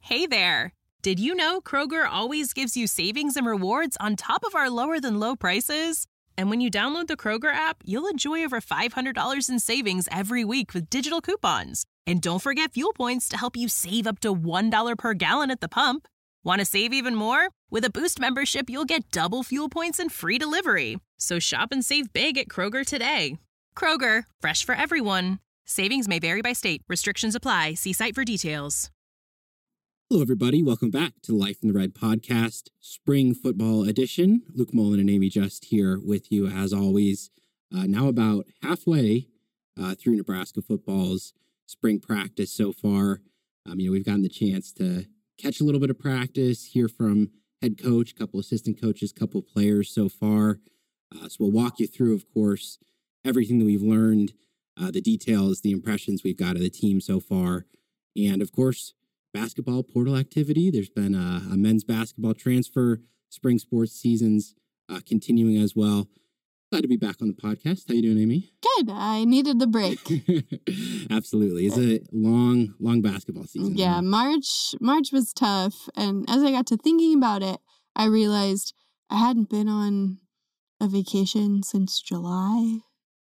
Hey there! Did you know Kroger always gives you savings and rewards on top of our lower-than-low prices? And when you download the Kroger app, you'll enjoy over $500 in savings every week with digital coupons. And don't forget fuel points to help you save up to $1 per gallon at the pump. Want to save even more? With a Boost membership, you'll get double fuel points and free delivery. So shop and save big at Kroger today. Kroger, fresh for everyone. Savings may vary by state. Restrictions apply. See site for details. Hello, everybody. Welcome back to Life in the Red podcast, Spring Football Edition. Luke Mullen and Amy Just here with you, as always. Now about halfway through Nebraska football's spring practice so far. We've gotten the chance to catch a little bit of practice, hear from head coach, a couple assistant coaches, a couple players so far. So we'll walk you through, of course, everything that we've learned, the details, the impressions we've got of the team so far, and, of course, basketball portal activity. There's been a men's basketball transfer, spring sports seasons continuing as well. Glad to be back on the podcast. How you doing, Amy? Good. I needed the break. Absolutely. It's a long basketball season. Yeah, huh? March was tough. And as I got to thinking about it, I realized I hadn't been on a vacation since July.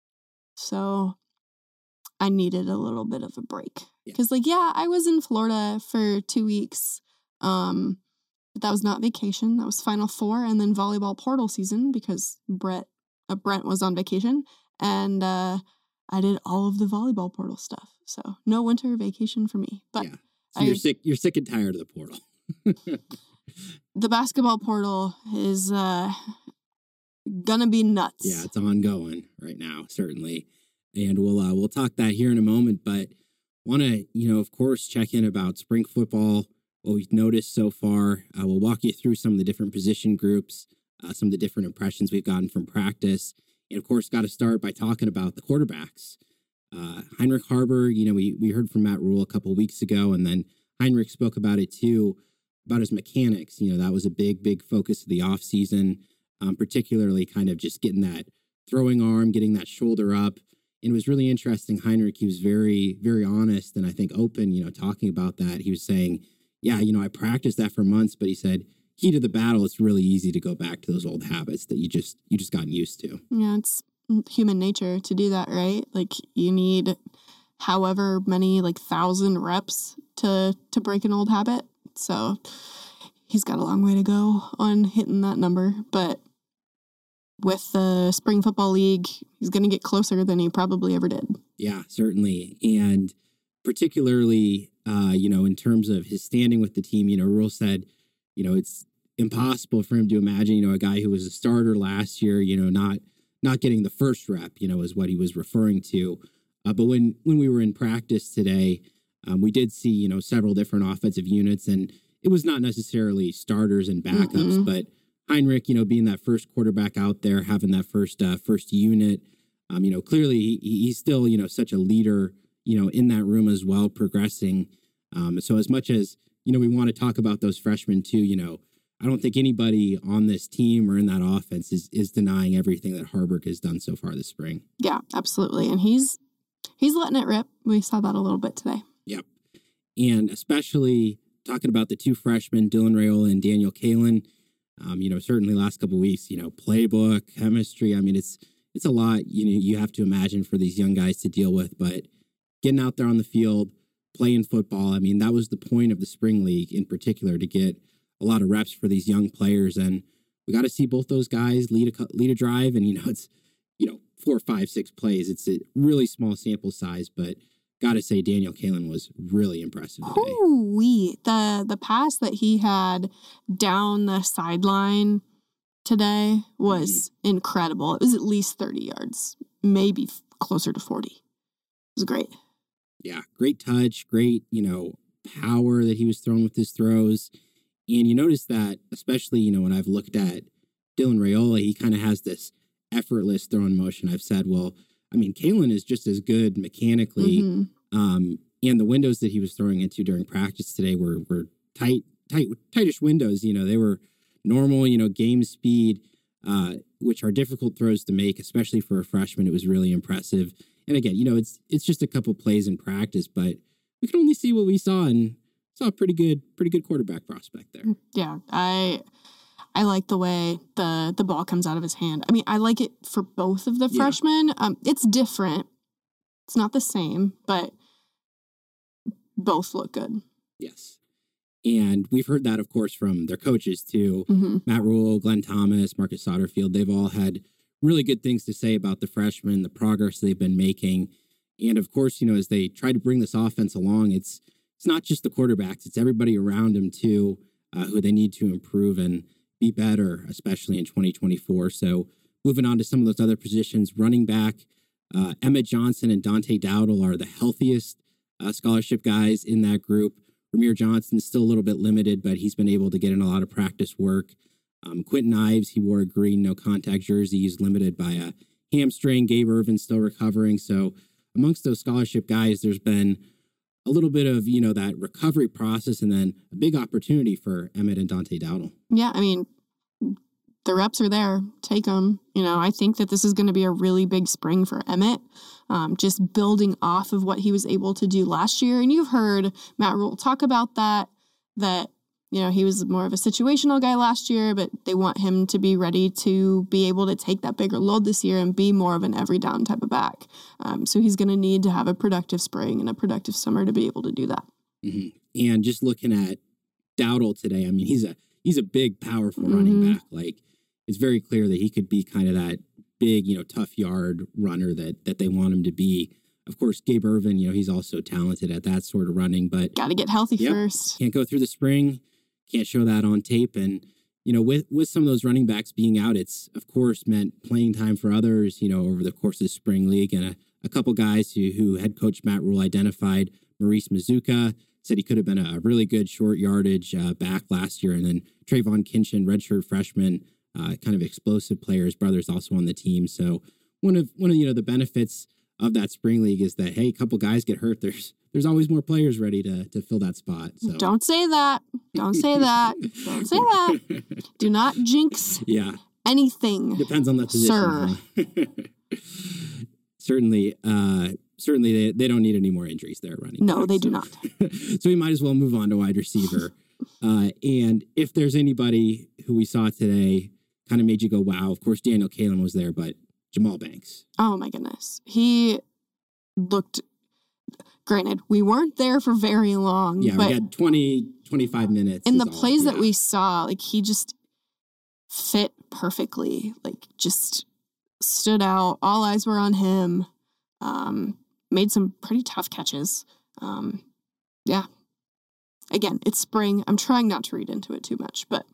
So I needed a little bit of a break. Because, I was in Florida for 2 weeks. But that was not vacation. That was Final Four and then volleyball portal season because Brent was on vacation. And I did all of the volleyball portal stuff. So no winter vacation for me. But yeah. So you're sick and tired of the portal. The basketball portal is gonna be nuts. Yeah, it's ongoing right now, certainly. And we'll talk that here in a moment, but want to, of course, check in about spring football, what we've noticed so far. We'll walk you through some of the different position groups, some of the different impressions we've gotten from practice. And, of course, got to start by talking about the quarterbacks. Heinrich Haarberg, we heard from Matt Rule a couple of weeks ago, and then Heinrich spoke about it, too, about his mechanics. That was a big focus of the offseason, particularly kind of just getting that throwing arm, getting that shoulder up. And it was really interesting. Heinrich, he was very, very honest and I think open, talking about that. He was saying, I practiced that for months, but he said, heat of the battle, it's really easy to go back to those old habits that you just gotten used to. Yeah, it's human nature to do that, right? Like you need however many 1,000 reps to break an old habit. So he's got a long way to go on hitting that number, but with the Spring Football League, he's going to get closer than he probably ever did. Yeah, certainly. And particularly, in terms of his standing with the team, Rule said, it's impossible for him to imagine, a guy who was a starter last year, not getting the first rep, is what he was referring to. But when we were in practice today, we did see, several different offensive units, and it was not necessarily starters and backups, but Heinrich, being that first quarterback out there, having that first unit, clearly he's still, such a leader, in that room as well, progressing. So as much as, we want to talk about those freshmen too, I don't think anybody on this team or in that offense is denying everything that Haarberg has done so far this spring. Yeah, absolutely. And he's letting it rip. We saw that a little bit today. Yep. And especially talking about the two freshmen, Dylan Raiola and Daniel Kaelin. Certainly last couple of weeks, playbook, chemistry. It's a lot, you have to imagine for these young guys to deal with, but getting out there on the field, playing football. That was the point of the spring league in particular, to get a lot of reps for these young players. And we got to see both those guys lead a drive. And, it's, 4, 5, 6 plays. It's a really small sample size, but got to say Daniel Kaelin was really impressive today. Ooh-wee. The pass that he had down the sideline today was incredible. It was at least 30 yards, maybe closer to 40. It was great. Yeah, great touch, great, power that he was throwing with his throws. And you notice that, especially, when I've looked at Dylan Raiola, he kind of has this effortless throwing motion. I've said, Kaelin is just as good mechanically. And the windows that he was throwing into during practice today were tightish windows. They were normal, game speed, which are difficult throws to make, especially for a freshman. It was really impressive. And again, it's just a couple plays in practice, but we can only see what we saw in saw a pretty good quarterback prospect there. Yeah, I like the way the ball comes out of his hand. I mean, I like it for both of the freshmen. It's different. It's not the same, but both look good. Yes. And we've heard that, of course, from their coaches, too. Mm-hmm. Matt Rule, Glenn Thomas, Marcus Satterfield, they've all had really good things to say about the freshmen, the progress they've been making. And, of course, as they try to bring this offense along, it's not just the quarterbacks. It's everybody around them, too, who they need to improve and be better, especially in 2024. So moving on to some of those other positions, running back, Emmett Johnson and Dante Dowdle are the healthiest scholarship guys in that group. Ramir Johnson's still a little bit limited, but he's been able to get in a lot of practice work. Quentin Ives, he wore a green no-contact jersey. He's limited by a hamstring. Gabe Irvin's still recovering. So amongst those scholarship guys, there's been a little bit of, that recovery process and then a big opportunity for Emmett and Dante Dowdle. Yeah, I mean, the reps are there. Take them. I think that this is going to be a really big spring for Emmett, just building off of what he was able to do last year. And you've heard Matt Rule talk about that he was more of a situational guy last year, but they want him to be ready to be able to take that bigger load this year and be more of an every down type of back. So he's going to need to have a productive spring and a productive summer to be able to do that. Mm-hmm. And just looking at Dowdle today, I mean, he's a big, powerful running back. Like, it's very clear that he could be kind of that big, tough yard runner that they want him to be. Of course, Gabe Irvin, he's also talented at that sort of running, but got to get healthy first. Can't go through the spring. Can't show that on tape. And, with some of those running backs being out, it's, of course, meant playing time for others, over the course of the spring league. And a couple guys who head coach Matt Rule identified, Maurice Mazuka, said he could have been a really good short yardage back last year. And then Trayvon Kinchin, redshirt freshman, kind of explosive player. His brother's also on the team. So one of the benefits of that spring league is that, hey, a couple guys get hurt. There's always more players ready to fill that spot. So don't say that. Don't say that. Don't say that. Do not jinx anything. Depends on the position. Sir. Certainly they don't need any more injuries there running. No, they do not. So we might as well move on to wide receiver. And if there's anybody who we saw today kind of made you go, wow, of course Daniel Kaelin was there, but Jamal Banks. Oh, my goodness. He looked, granted, we weren't there for very long. Yeah, but we had 25 minutes. In the plays that we saw, like, he just fit perfectly. Like, just stood out. All eyes were on him. Made some pretty tough catches. Yeah. Again, it's spring. I'm trying not to read into it too much, but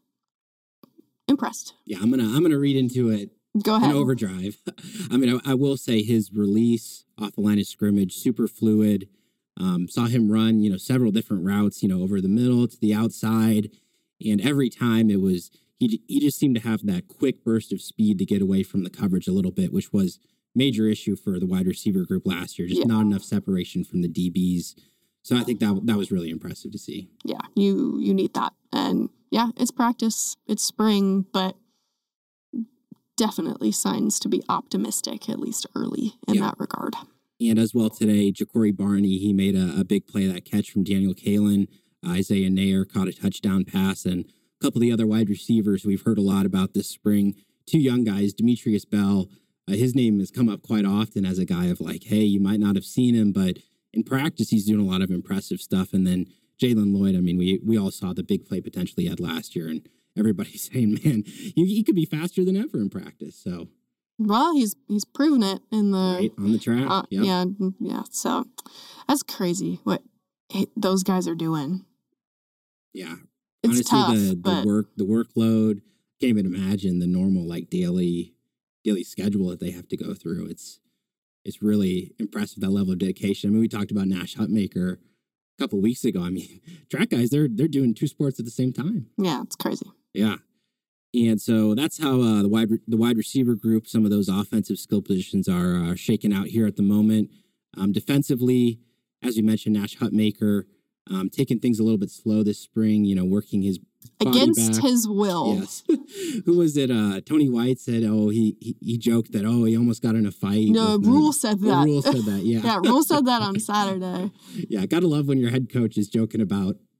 impressed. Yeah, I'm gonna read into it. Go ahead. In overdrive. I mean, I will say his release off the line of scrimmage, super fluid. Saw him run, several different routes, over the middle to the outside. And every time it was, he just seemed to have that quick burst of speed to get away from the coverage a little bit, which was major issue for the wide receiver group last year. Just not enough separation from the DBs. So I think that was really impressive to see. Yeah, you need that. And yeah, it's practice. It's spring, but definitely signs to be optimistic, at least early in that regard. And as well today, Ja'Cory Barney, he made a big play, that catch from Daniel Kaelin. Isaiah Nair caught a touchdown pass, and a couple of the other wide receivers we've heard a lot about this spring. Two young guys, Demetrius Bell, his name has come up quite often as a guy of like, hey, you might not have seen him, but in practice, he's doing a lot of impressive stuff. And then Jalen Lloyd, I mean, we all saw the big play potential he had last year, and everybody's saying, man, he could be faster than ever in practice. So, well, he's proven it in the on the track. Yeah. So that's crazy what those guys are doing. Yeah, it's honestly, tough. the workload. Can't even imagine the normal daily schedule that they have to go through. It's really impressive, that level of dedication. I mean, we talked about Nash Hutmaker a couple of weeks ago. I mean, track guys, they're doing two sports at the same time. Yeah, it's crazy. Yeah. And so that's how the wide receiver group, some of those offensive skill positions are shaken out here at the moment. Defensively, as we mentioned, Nash Hutmaker taking things a little bit slow this spring, working his body against back. His will. Yes. Who was it? Tony White said, he joked that, he almost got in a fight. No, Rule said that. Rule said that, yeah. Yeah, Rule said that on Saturday. Yeah, gotta love when your head coach is joking about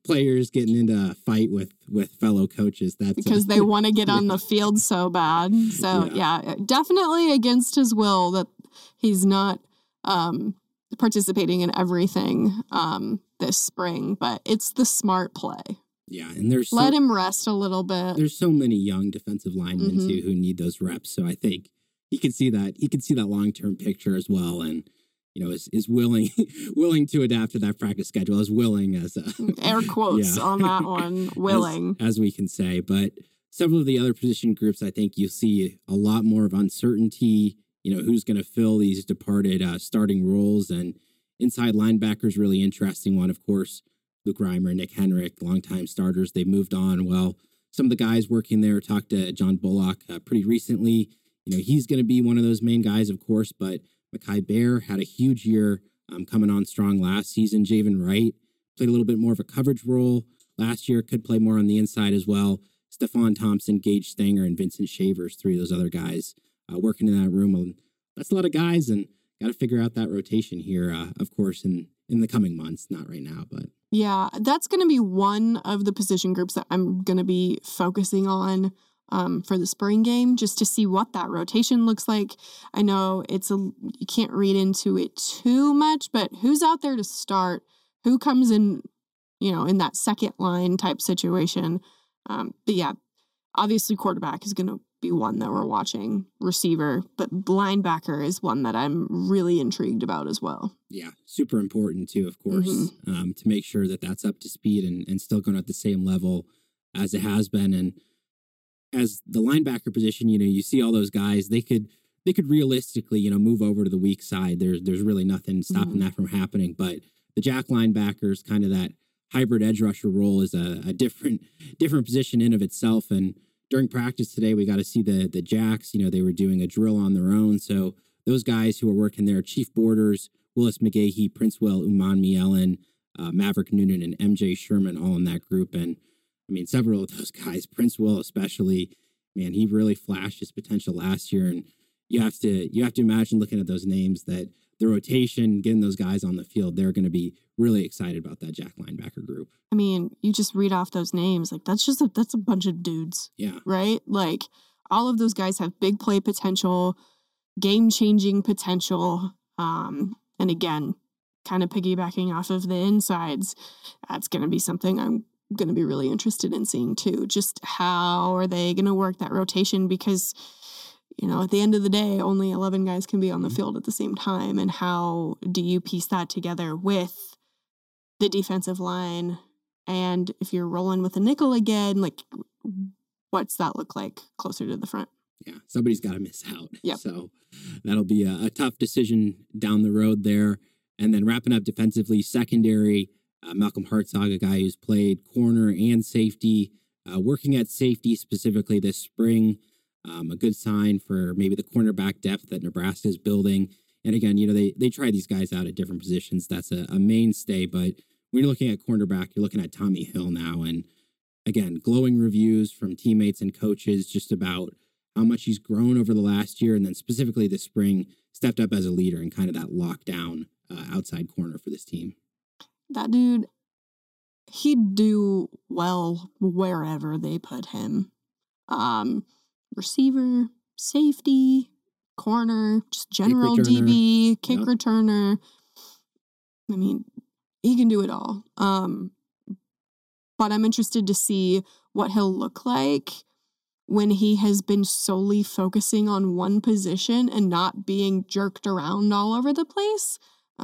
players getting into a fight with fellow coaches. That's because they want to get on the field so bad. So yeah, definitely against his will that he's not participating in everything this spring, but it's the smart play. Yeah, and let him rest a little bit. There's so many young defensive linemen too who need those reps. So I think he could see that. He could see that long-term picture as well, and is willing to adapt to that practice schedule. As willing as air quotes on that one, willing as we can say. But several of the other position groups, I think you'll see a lot more of uncertainty. Who's going to fill these departed starting roles, and inside linebackers really interesting one, of course. Luke Reimer, Nick Henrich, longtime starters. They've moved on. Well, some of the guys working there talked to John Bullock pretty recently. He's going to be one of those main guys, of course, but Mekhi Bear had a huge year coming on strong last season. Javen Wright played a little bit more of a coverage role last year, could play more on the inside as well. Stephon Thompson, Gage Stanger, and Vincent Shavers, three of those other guys working in that room. That's a lot of guys, and got to figure out that rotation here, of course, in the coming months, not right now, but... Yeah, that's going to be one of the position groups that I'm going to be focusing on for the spring game, just to see what that rotation looks like. I know you can't read into it too much, but who's out there to start? Who comes in, in that second line type situation? But yeah, obviously quarterback is going to be one that we're watching, receiver, but linebacker is one that I'm really intrigued about as well. Yeah, super important too, of course, to make sure that that's up to speed and still going at the same level as it has been. And as the linebacker position, you see all those guys, they could realistically, move over to the weak side. There's really nothing stopping that from happening. But the jack linebackers, kind of that hybrid edge rusher role, is a different position in of itself. And during practice today, we got to see the Jacks. They were doing a drill on their own. So those guys who are working there, Chief Borders, Willis McGahee, Princewell, Umanmielen, Maverick Noonan, and MJ Sherman, all in that group. And I mean, several of those guys, Princewell especially, man, he really flashed his potential last year. And you have to imagine, looking at those names, that the rotation, getting those guys on the field, they're going to be really excited about that jack linebacker group. I mean, you just read off those names, like that's a bunch of dudes. Yeah. Right? Like all of those guys have big play potential, game-changing potential. And again, kind of piggybacking off of the insides, that's going to be something I'm going to be really interested in seeing too. Just how are they going to work that rotation? Because at the end of the day, only 11 guys can be on the field at the same time. And how do you piece that together with the defensive line? And if you're rolling with a nickel again, like what's that look like closer to the front? Yeah, somebody's got to miss out. Yep. So that'll be a tough decision down the road there. And then wrapping up defensively, secondary, Malcolm Hartzog, a guy who's played corner and safety, working at safety specifically this spring. A good sign for maybe the cornerback depth that Nebraska is building. And again, they try these guys out at different positions. That's a mainstay. But when you're looking at cornerback, you're looking at Tommy Hill now. And again, glowing reviews from teammates and coaches just about how much he's grown over the last year. And then specifically this spring, stepped up as a leader and kind of that lockdown outside corner for this team. That dude, he'd do well wherever they put him. Receiver, safety, corner, just general DB, kick returner. I mean, he can do it all. But I'm interested to see what he'll look like when he has been solely focusing on one position and not being jerked around all over the place.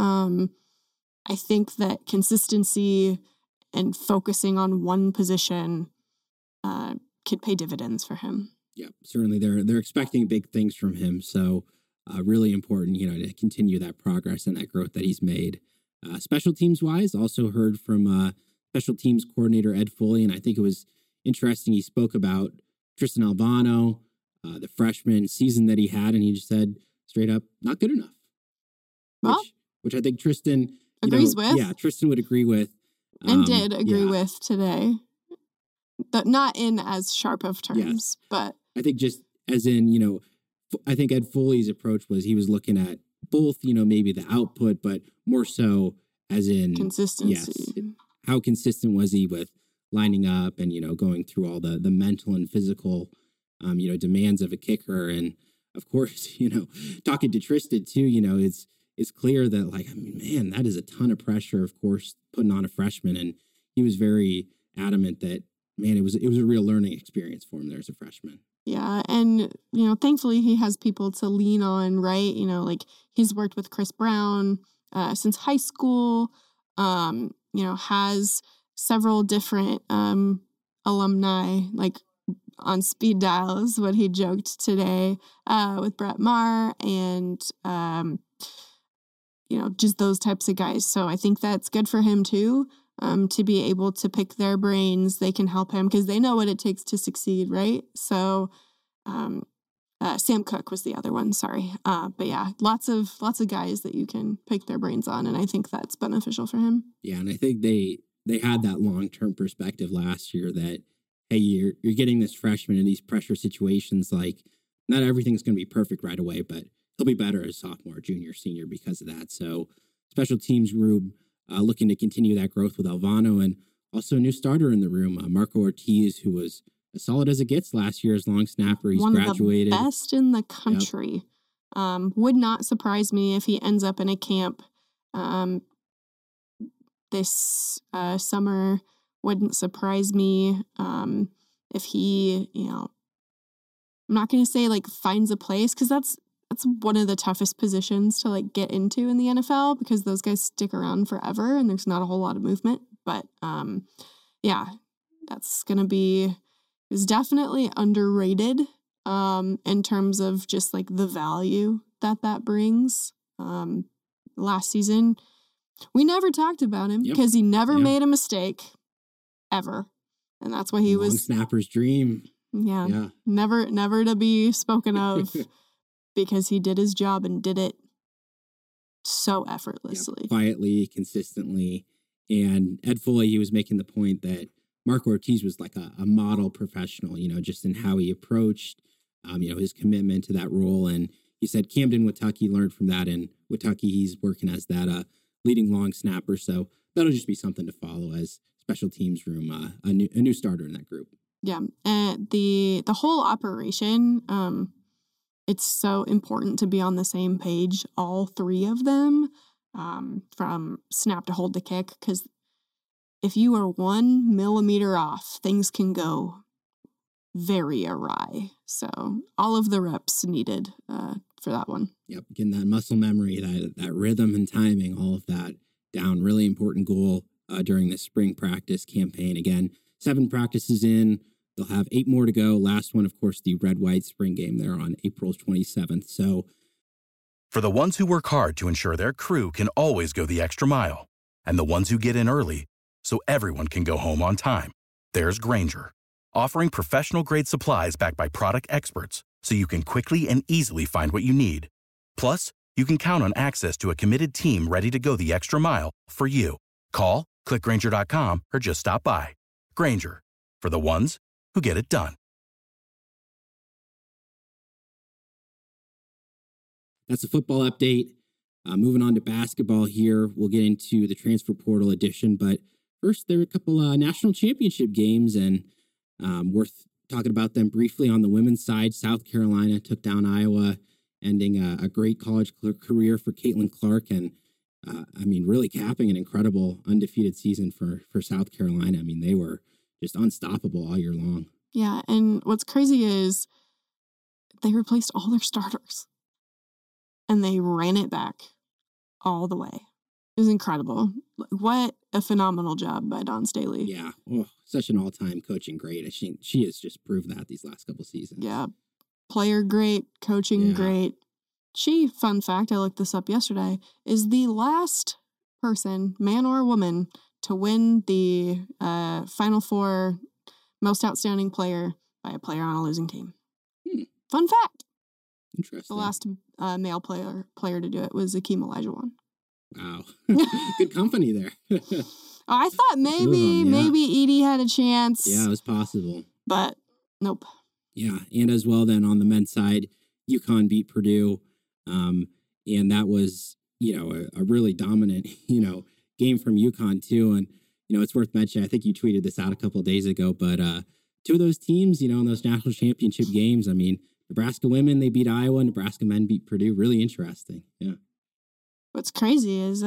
I think that consistency and focusing on one position could pay dividends for him. Yeah, certainly they're expecting big things from him. So really important, to continue that progress and that growth that he's made. Special teams wise, also heard from special teams coordinator Ed Foley, and I think it was interesting. He spoke about Tristan Albano, the freshman season that he had, and he just said straight up, not good enough. Well, which I think Tristan agrees with. Yeah, Tristan would agree with. And did agree with today. But not in as sharp of terms, but I think just as in, I think Ed Foley's approach was he was looking at both, maybe the output, but more so as in consistency. Yes, how consistent was he with lining up and, going through all the mental and physical, demands of a kicker. And of course, talking to Tristan too, it's clear that man, that is a ton of pressure, of course, putting on a freshman. And he was very adamant that, man, it was a real learning experience for him there as a freshman. Yeah. And, thankfully he has people to lean on, right? He's worked with Chris Brown since high school, has several different alumni, on speed dial is what he joked today with Brett Maher and, just those types of guys. So I think that's good for him too, to be able to pick their brains. They can help him because they know what it takes to succeed, right? So Sam Cooke was the other one, sorry. But yeah, lots of guys that you can pick their brains on, and I think that's beneficial for him. Yeah, and I think they had that long-term perspective last year that, hey, you're getting this freshman in these pressure situations, not everything's going to be perfect right away, but he'll be better as sophomore, junior, senior because of that. So special teams room looking to continue that growth with Alvano, and also a new starter in the room, Marco Ortiz, who was as solid as it gets last year as long snapper. He's graduated. One of the best in the country. Yep. Would not surprise me if he ends up in a camp this summer. Wouldn't surprise me if he, I'm not going to say finds a place, because that's one of the toughest positions to get into in the NFL, because those guys stick around forever and there's not a whole lot of movement. But yeah, that's going to be, is definitely underrated in terms of just the value that brings. Last season, we never talked about him because he never made a mistake ever. And that's why he Long was snapper's dream. Yeah. Never to be spoken of because he did his job and did it so effortlessly. Quietly, consistently. And Ed Foley, he was making the point that Marco Ortiz was a model professional, just in how he approached, his commitment to that role. And he said Camden Wittucky learned from that. And Wittucky, he's working as that leading long snapper. So that'll just be something to follow as special teams room, a new starter in that group. Yeah. And the whole operation, it's so important to be on the same page, all three of them, from snap to hold to kick, because if you are 1 millimeter off, things can go very awry. So all of the reps needed for that one. Yep, getting that muscle memory, that rhythm and timing, all of that down. Really important goal during the spring practice campaign. Again, 7 practices in. They'll have 8 more to go. Last one, of course, the red-white spring game there on April 27th. So, for the ones who work hard to ensure their crew can always go the extra mile, and the ones who get in early so everyone can go home on time, there's Grainger, offering professional-grade supplies backed by product experts so you can quickly and easily find what you need. Plus, you can count on access to a committed team ready to go the extra mile for you. Call, click Grainger.com, or just stop by. Grainger, for the ones who get it done. That's a football update. Moving on to basketball here. We'll get into the transfer portal edition, but first, there are a couple national championship games, and worth talking about them briefly. On the women's side, South Carolina took down Iowa, ending a great college career for Caitlin Clark, and really capping an incredible undefeated season for South Carolina. They were just unstoppable all year long. Yeah, and what's crazy is they replaced all their starters, and they ran it back all the way. It was incredible. What a phenomenal job by Dawn Staley. Yeah, such an all-time coaching great. She has just proved that these last couple seasons. Yeah, player great, coaching great. She, fun fact, I looked this up yesterday, is the last person, man or woman, to win the Final Four most outstanding player by a player on a losing team. Fun fact. Interesting. The last male player to do it was Akeem Olajuwon. Wow. Good company there. I thought maybe Edie had a chance. Yeah, it was possible. But nope. Yeah, and as well then on the men's side, UConn beat Purdue. And that was, a really dominant, game from UConn too. And, it's worth mentioning. I think you tweeted this out a couple of days ago, but two of those teams, in those national championship games, I mean, Nebraska women, they beat Iowa. Nebraska men beat Purdue. Really interesting. Yeah. What's crazy is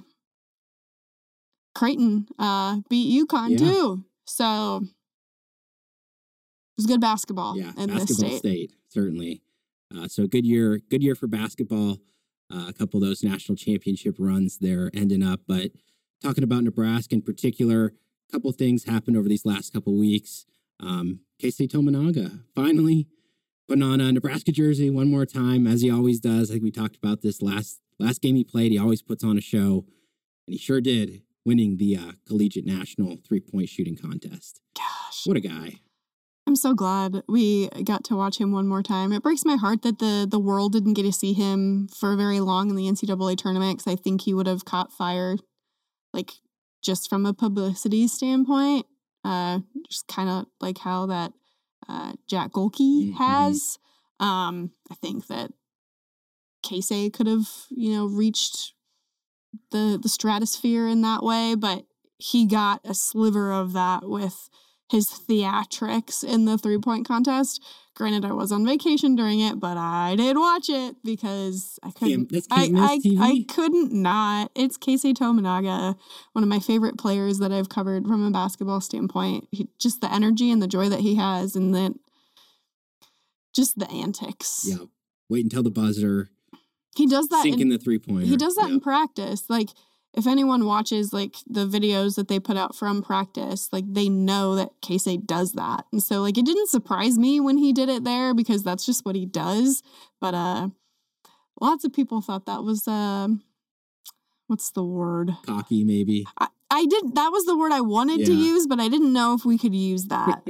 Creighton beat UConn too. So it was good basketball in this state. Certainly. So good year for basketball. A couple of those national championship runs there ending up. But talking about Nebraska in particular, a couple things happened over these last couple of weeks. Keisei Tominaga finally putting on a Nebraska jersey one more time, as he always does. I think we talked about this last game he played. He always puts on a show, and he sure did, winning the collegiate national 3-point shooting contest. Gosh, what a guy! I'm so glad we got to watch him one more time. It breaks my heart that the world didn't get to see him for very long in the NCAA tournament, because I think he would have caught fire, like, just from a publicity standpoint. Just kind of like how that Jack Golke has. I think that Keisei could have, reached the stratosphere in that way, but he got a sliver of that with his theatrics in the 3-point contest. Granted, I was on vacation during it, but I did watch it because I couldn't. I couldn't not. It's Keisei Tominaga, one of my favorite players that I've covered from a basketball standpoint. Just the energy and the joy that he has, and then just the antics. Yeah, wait until the buzzer. He does that in the 3-pointer. He does that in practice. Like, if anyone watches, like, the videos that they put out from practice, like, they know that Keisei does that. And so, like, it didn't surprise me when he did it there, because that's just what he does. But lots of people thought that was, what's the word? Cocky, maybe. I didn't. That was the word I wanted to use, but I didn't know if we could use that.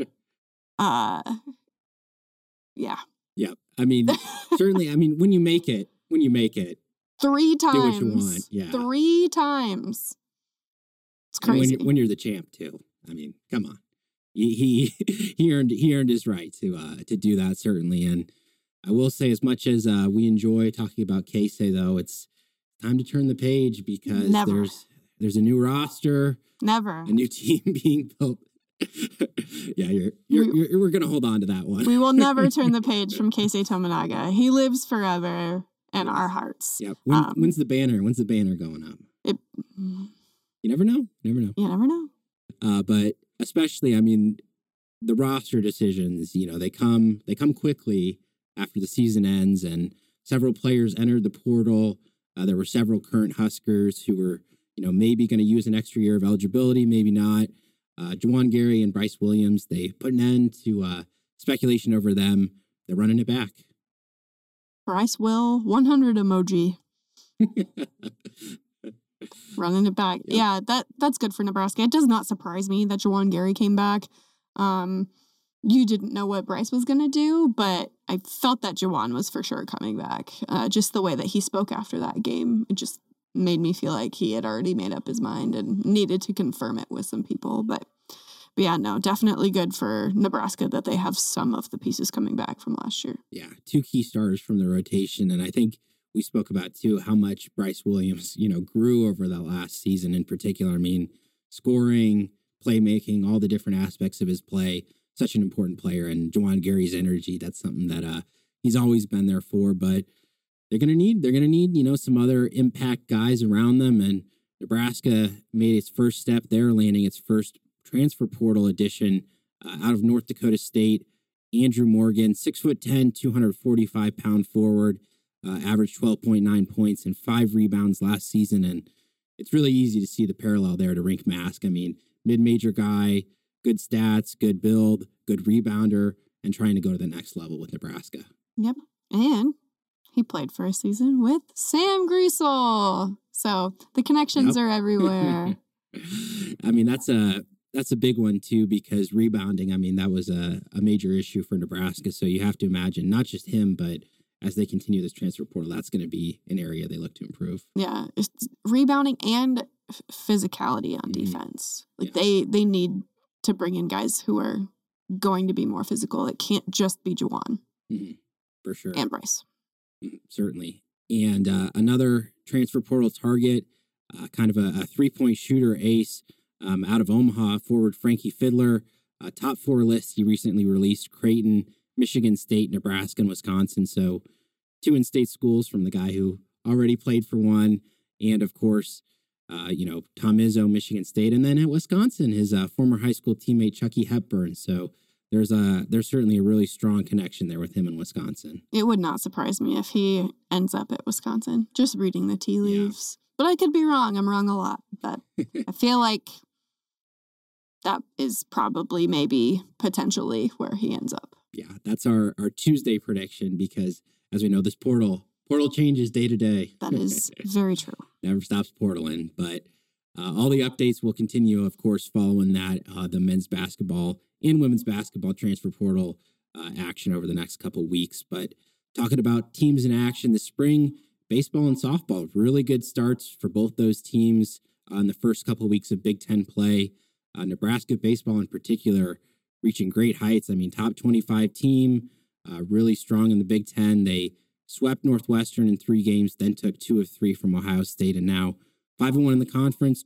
Yeah. Yeah. I mean, certainly, when you make it. 3 times. Do what you want. Yeah. 3 times. It's crazy. When you're the champ too. I mean, come on. He earned his right to do that, certainly. And I will say, as much as we enjoy talking about Keisei, though, it's time to turn the page, because there's a new roster. Never. A new team being built. Yeah, we're gonna hold on to that one. We will never turn the page from Keisei Tominaga. He lives forever in our hearts. Yeah. When's the banner? When's the banner going up? You never know. You never know. But especially, the roster decisions. They come quickly after the season ends, and several players entered the portal. There were several current Huskers who were, maybe going to use an extra year of eligibility, maybe not. Juwan Gary and Bryce Williams, they put an end to speculation over them. They're running it back. Bryce Will, 100 emoji. Running it back. Yep. Yeah, that's good for Nebraska. It does not surprise me that Juwan Gary came back. You didn't know what Bryce was going to do, but I felt that Juwan was for sure coming back. Just the way that he spoke after that game, it just made me feel like he had already made up his mind and needed to confirm it with some people. But yeah, no, definitely good for Nebraska that they have some of the pieces coming back from last year. Yeah, 2 key starters from the rotation. And I think we spoke about, too, how much Bryce Williams, grew over that last season in particular. Scoring, playmaking, all the different aspects of his play. Such an important player. And Juwan Gary's energy, that's something that he's always been there for. But they're gonna need, some other impact guys around them. And Nebraska made its first step there, landing its first transfer portal addition out of North Dakota State. Andrew Morgan, 6'10", 245-pound forward, averaged 12.9 points and 5 rebounds last season. And it's really easy to see the parallel there to Rink Mask. Mid-major guy, good stats, good build, good rebounder, and trying to go to the next level with Nebraska. Yep. And he played for a season with Sam Griesel. So the connections are everywhere. That's a big one, too, because rebounding, that was a major issue for Nebraska. So you have to imagine not just him, but as they continue this transfer portal, that's going to be an area they look to improve. Yeah, it's rebounding and physicality on defense. They need to bring in guys who are going to be more physical. It can't just be Juwan. Mm-hmm. For sure. And Bryce. Certainly. And another transfer portal target, kind of a 3-point shooter ace, Out of Omaha, forward Frankie Fiddler, top 4 list he recently released: Creighton, Michigan State, Nebraska, and Wisconsin. So 2 in-state schools from the guy who already played for one. And of course, Tom Izzo, Michigan State. And then at Wisconsin, his former high school teammate, Chucky Hepburn. So there's certainly a really strong connection there with him in Wisconsin. It would not surprise me if he ends up at Wisconsin, just reading the tea leaves. Yeah. But I could be wrong. I'm wrong a lot. But I feel like that is probably maybe potentially where he ends up. Yeah, that's our Tuesday prediction because, as we know, this portal changes day to day. That is very true. Never stops portaling. But all the updates will continue, of course, following that, the men's basketball and women's basketball transfer portal action over the next couple weeks. But talking about teams in action this spring, baseball and softball, really good starts for both those teams in the first couple weeks of Big Ten play. Nebraska baseball in particular reaching great heights. I mean, top 25 team, really strong in the Big Ten. They swept Northwestern in 3 games, then took 2 of 3 from Ohio State, and now 5-1 in the conference,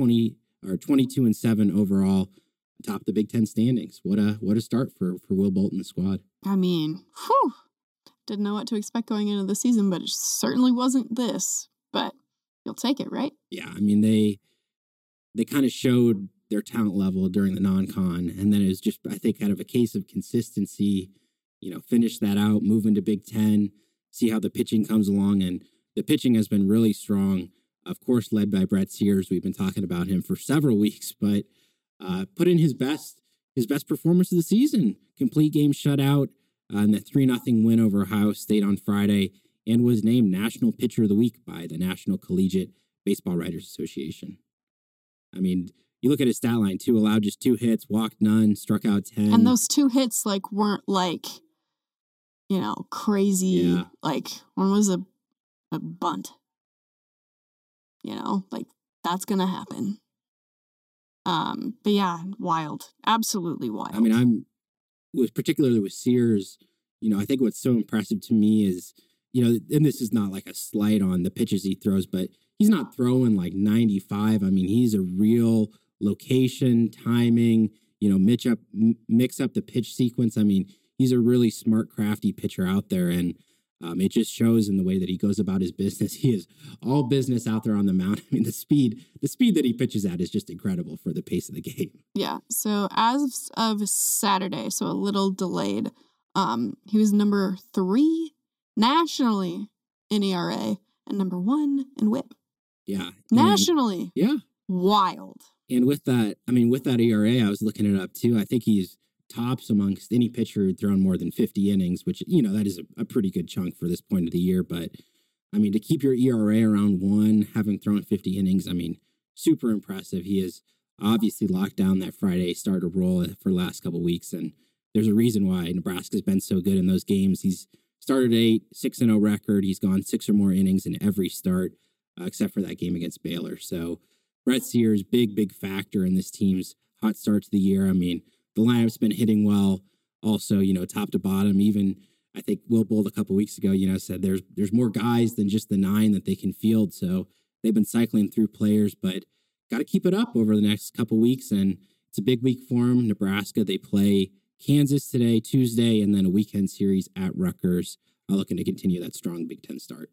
22-7 overall, atop the Big Ten standings. What a start for Will Bolt and the squad. I mean, didn't know what to expect going into the season, but it certainly wasn't this. But you'll take it, right? Yeah, I mean, they kind of showed their talent level during the non-con, and then it was just, I think, kind of a case of consistency. Finish that out, move into Big Ten, see how the pitching comes along, and the pitching has been really strong. Of course, led by Brett Sears. We've been talking about him for several weeks, but put in his best performance of the season. Complete game shutout in the 3-0 win over Ohio State on Friday, and was named National Pitcher of the Week by the National Collegiate Baseball Writers Association. I mean, you look at his stat line, too, allowed just 2 hits, walked none, struck out 10. And those 2 hits, weren't crazy. Yeah. One was a bunt. That's going to happen. But yeah, wild. Absolutely wild. I mean, particularly with Sears, I think what's so impressive to me is, and this is not like a slight on the pitches he throws, but he's not throwing 95. I mean, he's a real location, timing, mix up the pitch sequence. I mean, he's a really smart, crafty pitcher out there, and it just shows in the way that he goes about his business. He is all business out there on the mound. I mean, the speed that he pitches at is just incredible for the pace of the game. Yeah. So as of Saturday, so a little delayed, he was number 3 nationally in ERA and number 1 in WHIP. Yeah. Nationally. Yeah. Wild. And with that ERA, I was looking it up too. I think he's tops amongst any pitcher who'd thrown more than 50 innings, which, that is a pretty good chunk for this point of the year. But, I mean, to keep your ERA around 1, having thrown 50 innings, I mean, super impressive. He has obviously locked down that Friday starter role for the last couple of weeks, and there's a reason why Nebraska's been so good in those games. He's started 8, 6-0 record. He's gone 6 or more innings in every start, except for that game against Baylor. So Brett Sears, big factor in this team's hot start to the year. I mean, the lineup's been hitting well also, top to bottom. Even I think Will Bolt a couple weeks ago, said there's more guys than just the 9 that they can field. So they've been cycling through players, but got to keep it up over the next couple weeks. And it's a big week for them. Nebraska, they play Kansas today, Tuesday, and then a weekend series at Rutgers, looking to continue that strong Big Ten start.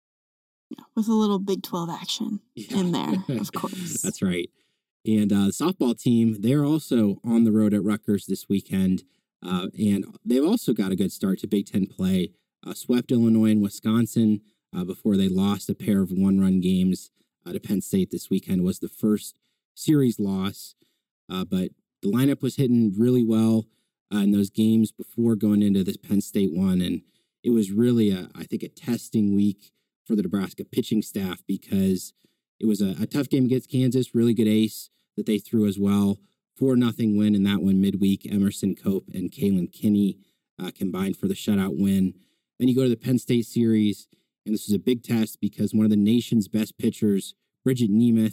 Yeah, with a little Big 12 action in there, of course. That's right. And the softball team, they're also on the road at Rutgers this weekend, and they've also got a good start to Big Ten play. Swept Illinois and Wisconsin before they lost a pair of 1-run games to Penn State this weekend. Was the first series loss, but the lineup was hitting really well in those games before going into this Penn State one, and it was really, I think, a testing week for the Nebraska pitching staff because it was a tough game against Kansas, really good ace that they threw as well. 4-0 win in that one midweek. Emerson Cope and Kalen Kinney combined for the shutout win. Then you go to the Penn State series, and this was a big test because one of the nation's best pitchers, Bridget Nemeth,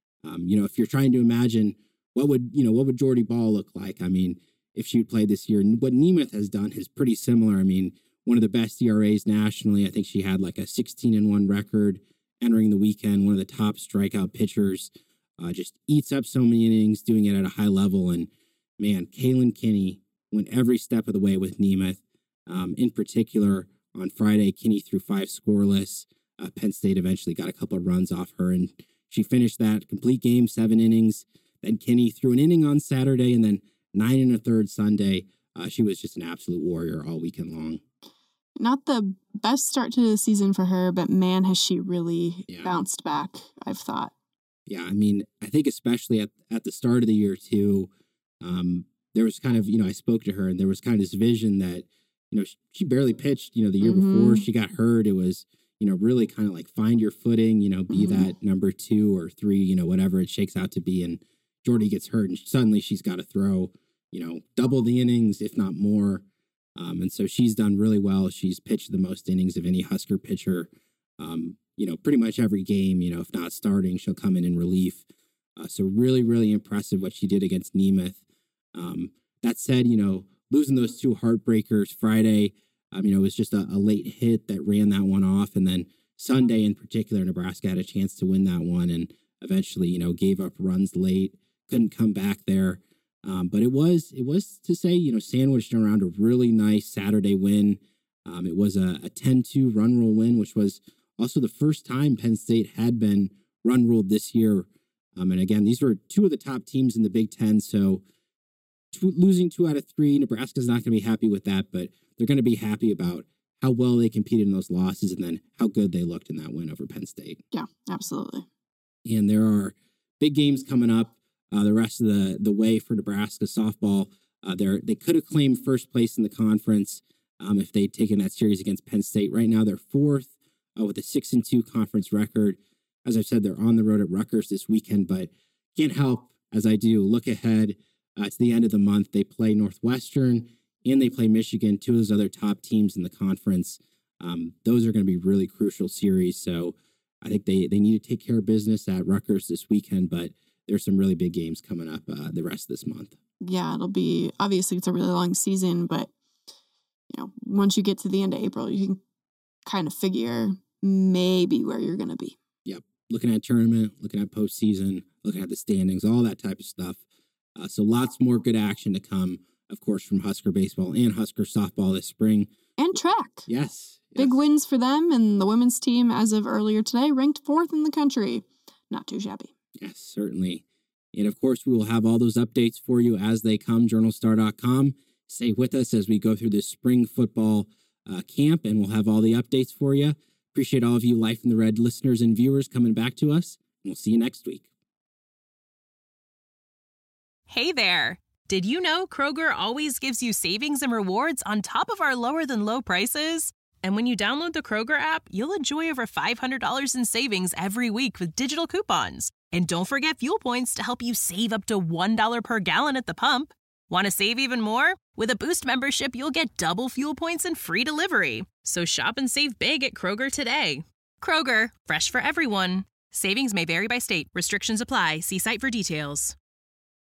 if you're trying to imagine what would Jordy Ball look like, I mean, if she would play this year, what Nemeth has done is pretty similar. I mean, one of the best ERAs nationally. I think she had like a 16-1 record entering the weekend, one of the top strikeout pitchers just eats up so many innings, doing it at a high level. And man, Kaylin Kinney went every step of the way with Nemeth. In particular, on Friday, Kinney threw 5 scoreless. Penn State eventually got a couple of runs off her, and she finished that complete game, 7 innings. Then Kinney threw an inning on Saturday, and then 9 1/3 Sunday. She was just an absolute warrior all weekend long. Not the best start to the season for her, but man, has she really bounced back, I've thought. Yeah, I mean, I think especially at the start of the year, too, there was kind of, I spoke to her, and there was kind of this vision that, she barely pitched, the year before she got hurt. It was, really kind of like find your footing, be that number 2 or 3, whatever it shakes out to be. And Jordy gets hurt, and suddenly she's got to throw, double the innings, if not more. And so she's done really well. She's pitched the most innings of any Husker pitcher. Pretty much every game, if not starting, she'll come in relief. So really, really impressive what she did against Nemeth. That said, losing those 2 heartbreakers Friday, it was just a late hit that ran that one off. And then Sunday in particular, Nebraska had a chance to win that one and eventually, gave up runs late, couldn't come back there. But it was to say, sandwiched around a really nice Saturday win. It was a 10-2 run rule win, which was also the first time Penn State had been run ruled this year. And again, these were 2 of the top teams in the Big Ten. So losing 2 out of 3, Nebraska's not going to be happy with that, but they're going to be happy about how well they competed in those losses and then how good they looked in that win over Penn State. Yeah, absolutely. And there are big games coming up the rest of the way for Nebraska softball. They could have claimed first place in the conference if they'd taken that series against Penn State. Right now, they're 4th with a 6-2 conference record. As I've said, they're on the road at Rutgers this weekend, but can't help, as I do, look ahead to the end of the month. They play Northwestern and they play Michigan, 2 of those other top teams in the conference. Those are going to be really crucial series. So I think they need to take care of business at Rutgers this weekend, but there's some really big games coming up the rest of this month. Yeah, it'll be, obviously it's a really long season, but once you get to the end of April, you can kind of figure maybe where you're going to be. Yep. Looking at tournament, looking at postseason, looking at the standings, all that type of stuff. So lots more good action to come, of course, from Husker baseball and Husker softball this spring. And track. Yes. Big wins for them, and the women's team, as of earlier today, ranked 4th in the country. Not too shabby. Yes, certainly. And of course, we will have all those updates for you as they come, journalstar.com. Stay with us as we go through this spring football camp, and we'll have all the updates for you. Appreciate all of you Life in the Red listeners and viewers coming back to us. And we'll see you next week. Hey there. Did you know Kroger always gives you savings and rewards on top of our lower than low prices? And when you download the Kroger app, you'll enjoy over $500 in savings every week with digital coupons. And don't forget fuel points to help you save up to $1 per gallon at the pump. Want to save even more? With a Boost membership, you'll get double fuel points and free delivery. So shop and save big at Kroger today. Kroger, fresh for everyone. Savings may vary by state. Restrictions apply. See site for details.